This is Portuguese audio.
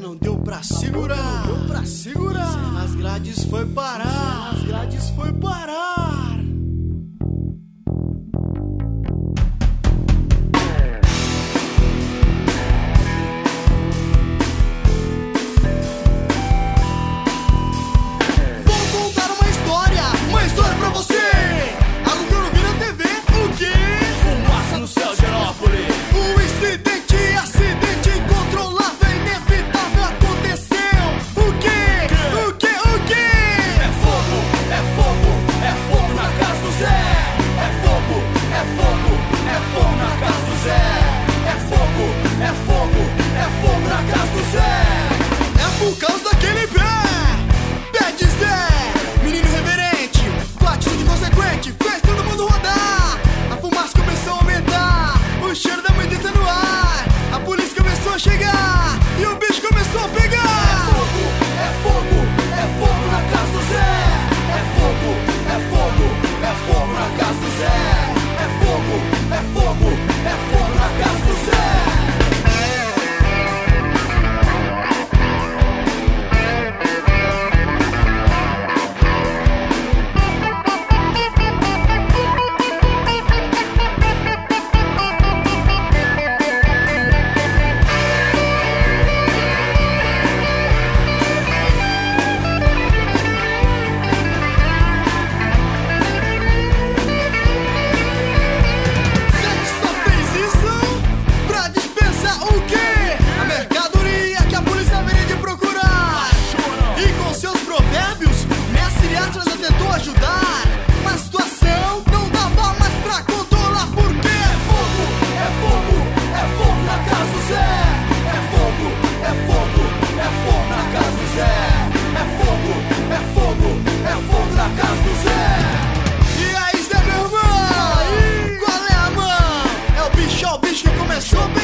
não deu pra segurar. Nas grades foi parar. Por causa daquele pé de Zé, menino reverente, com atitude consequente, fez todo mundo rodar. A fumaça começou a aumentar, o cheiro da mãe no ar. A polícia começou a chegar e o bicho começou a pegar. É fogo na casa do Zé. É fogo na casa do Zé. É fogo na casa do Zé. Tentou ajudar, mas a situação não dava mais pra controlar. Porque é fogo na casa do Zé. É fogo na casa do Zé. É fogo na casa do Zé. E aí, Zé, meu irmão? Qual é a mão? É o bicho que começou a